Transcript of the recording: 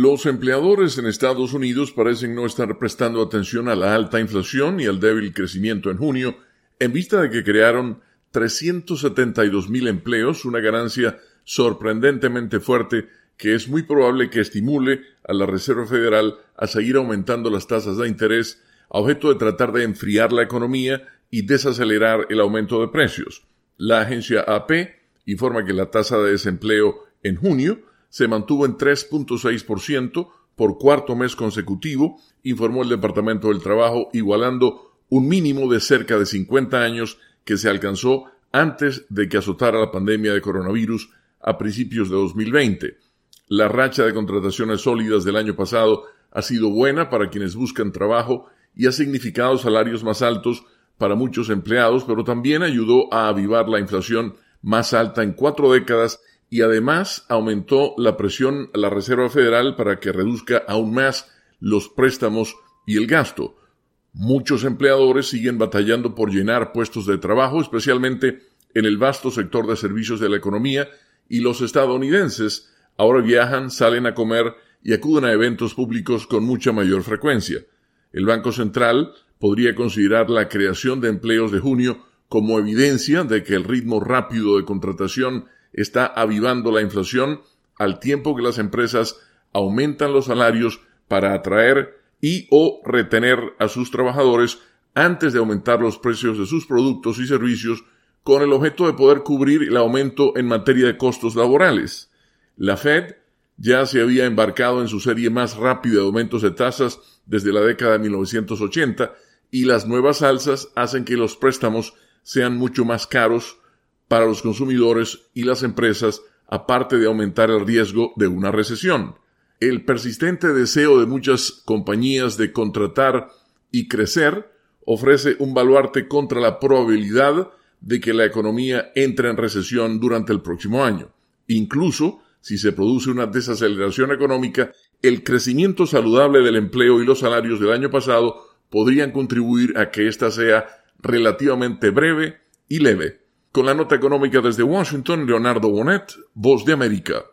Los empleadores en Estados Unidos parecen no estar prestando atención a la alta inflación y al débil crecimiento en junio, en vista de que crearon 372,000 empleos, una ganancia sorprendentemente fuerte que es muy probable que estimule a la Reserva Federal a seguir aumentando las tasas de interés a objeto de tratar de enfriar la economía y desacelerar el aumento de precios. La agencia AP informa que la tasa de desempleo en junio se mantuvo en 3.6% por cuarto mes consecutivo, informó el Departamento del Trabajo, igualando un mínimo de cerca de 50 años que se alcanzó antes de que azotara la pandemia de coronavirus a principios de 2020. La racha de contrataciones sólidas del año pasado ha sido buena para quienes buscan trabajo y ha significado salarios más altos para muchos empleados, pero también ayudó a avivar la inflación más alta en 4 décadas y además aumentó la presión a la Reserva Federal para que reduzca aún más los préstamos y el gasto. Muchos empleadores siguen batallando por llenar puestos de trabajo, especialmente en el vasto sector de servicios de la economía, y los estadounidenses ahora viajan, salen a comer y acuden a eventos públicos con mucha mayor frecuencia. El Banco Central podría considerar la creación de empleos de junio como evidencia de que el ritmo rápido de contratación está avivando la inflación al tiempo que las empresas aumentan los salarios para atraer y o retener a sus trabajadores antes de aumentar los precios de sus productos y servicios con el objeto de poder cubrir el aumento en materia de costos laborales. La Fed ya se había embarcado en su serie más rápida de aumentos de tasas desde la década de 1980 y las nuevas alzas hacen que los préstamos sean mucho más caros para los consumidores y las empresas, aparte de aumentar el riesgo de una recesión. El persistente deseo de muchas compañías de contratar y crecer ofrece un baluarte contra la probabilidad de que la economía entre en recesión durante el próximo año. Incluso, si se produce una desaceleración económica, el crecimiento saludable del empleo y los salarios del año pasado podrían contribuir a que ésta sea relativamente breve y leve. Con la nota económica desde Washington, Leonardo Bonet, Voz de América.